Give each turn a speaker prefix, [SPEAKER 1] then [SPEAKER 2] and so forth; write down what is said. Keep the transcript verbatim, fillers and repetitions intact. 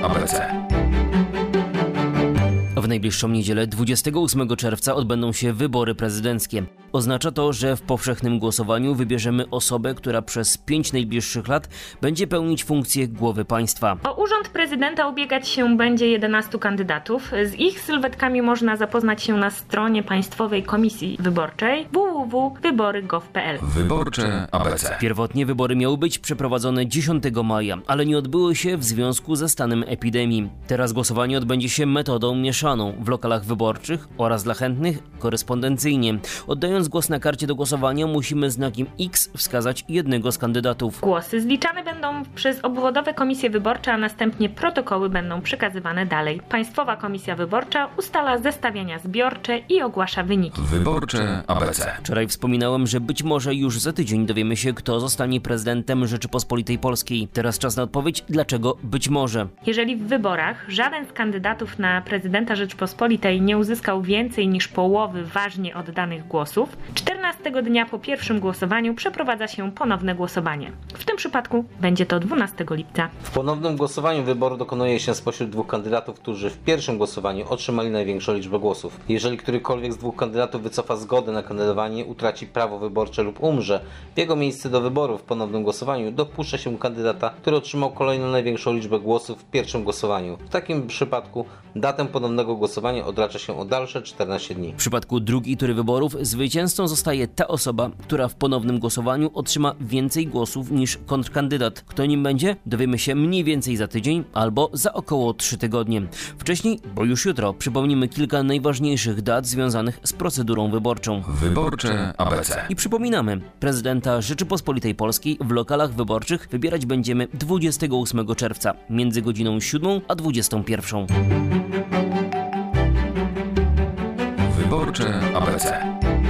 [SPEAKER 1] A B C. W najbliższą niedzielę, dwudziestego ósmego czerwca, odbędą się wybory prezydenckie. Oznacza to, że w powszechnym głosowaniu wybierzemy osobę, która przez pięć najbliższych lat będzie pełnić funkcję głowy państwa.
[SPEAKER 2] O urząd prezydenta ubiegać się będzie jedenastu kandydatów. Z ich sylwetkami można zapoznać się na stronie Państwowej Komisji Wyborczej w w w kropka wybory kropka gov kropka p l.
[SPEAKER 1] Wyborcze A B C. Pierwotnie wybory miały być przeprowadzone dziesiątego maja, ale nie odbyły się w związku ze stanem epidemii. Teraz głosowanie odbędzie się metodą mieszaną w lokalach wyborczych oraz dla chętnych korespondencyjnie. Oddając głos na karcie do głosowania, musimy znakiem X wskazać jednego z kandydatów.
[SPEAKER 2] Głosy zliczane będą przez obwodowe komisje wyborcze, a następnie protokoły będą przekazywane dalej. Państwowa Komisja Wyborcza ustala zestawienia zbiorcze i ogłasza wyniki.
[SPEAKER 1] Wyborcze A B C. Wczoraj wspominałem, że być może już za tydzień dowiemy się, kto zostanie prezydentem Rzeczypospolitej Polskiej. Teraz czas na odpowiedź, dlaczego być może.
[SPEAKER 2] Jeżeli w wyborach żaden z kandydatów na prezydenta Rzeczypospolitej nie uzyskał więcej niż połowy ważnie oddanych głosów, czternastego dnia po pierwszym głosowaniu przeprowadza się ponowne głosowanie. W tym przypadku będzie to dwunastego lipca.
[SPEAKER 3] W ponownym głosowaniu wyboru dokonuje się spośród dwóch kandydatów, którzy w pierwszym głosowaniu otrzymali największą liczbę głosów. Jeżeli którykolwiek z dwóch kandydatów wycofa zgodę na kandydowanie, utraci prawo wyborcze lub umrze, w jego miejsce do wyboru w ponownym głosowaniu dopuszcza się kandydata, który otrzymał kolejną największą liczbę głosów w pierwszym głosowaniu. W takim przypadku datę ponownego głosowania odracza się o dalsze czternaście dni.
[SPEAKER 1] W przypadku drugiej tury wyborów zwycięzcą zostaje ta osoba, która w ponownym głosowaniu otrzyma więcej głosów niż kontrkandydat. Kto nim będzie? Dowiemy się mniej więcej za tydzień albo za około trzy tygodnie. Wcześniej, bo już jutro, przypomnimy kilka najważniejszych dat związanych z procedurą wyborczą. Wyborcze A B C. I przypominamy, prezydenta Rzeczypospolitej Polskiej w lokalach wyborczych wybierać będziemy dwudziestego ósmego czerwca między godziną siódmą a dwudziestą pierwszą. Wyborcze A B C.